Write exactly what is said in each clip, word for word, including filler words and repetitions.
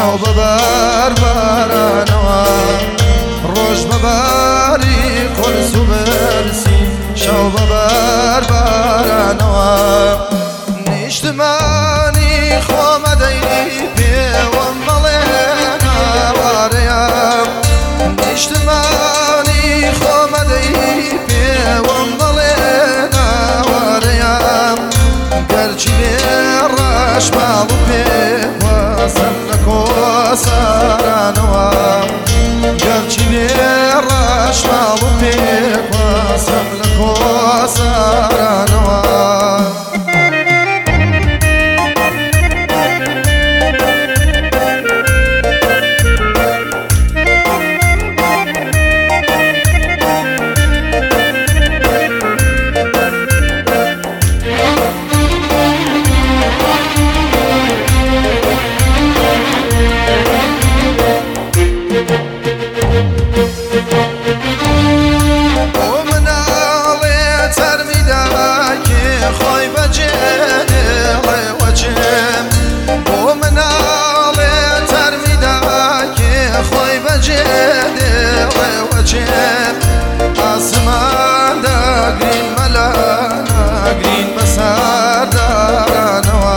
شاو ببر برانوا روش ببری قرص و برسی شاو ببر برانوا نیشتمانی خوامدی پیوم ملینا واریم نیشتمانی خوامدی پیوم ملینا واریم گرچی بیرش مالو پیوازم نکو سرانوا گرچی بیرش مالو پیوازم نکو سرانوا آسمان دا گرین ملانا گرین بسار دارانوا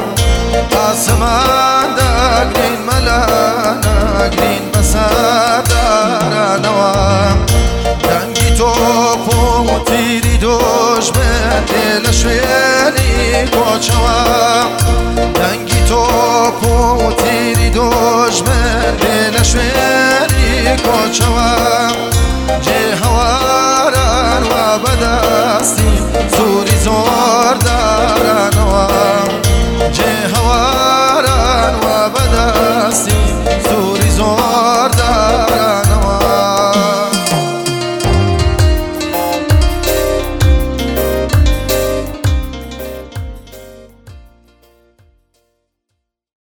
آسمان دا گرین ملانا گرین بسار دارانوا دنگی توپ و تیری دشمن دل شویری کوچوا دنگی توپ و تیری دشمن دل شویری کوچوا جه هواران و بدستی زوری زور دارن و جه هواران و بدستی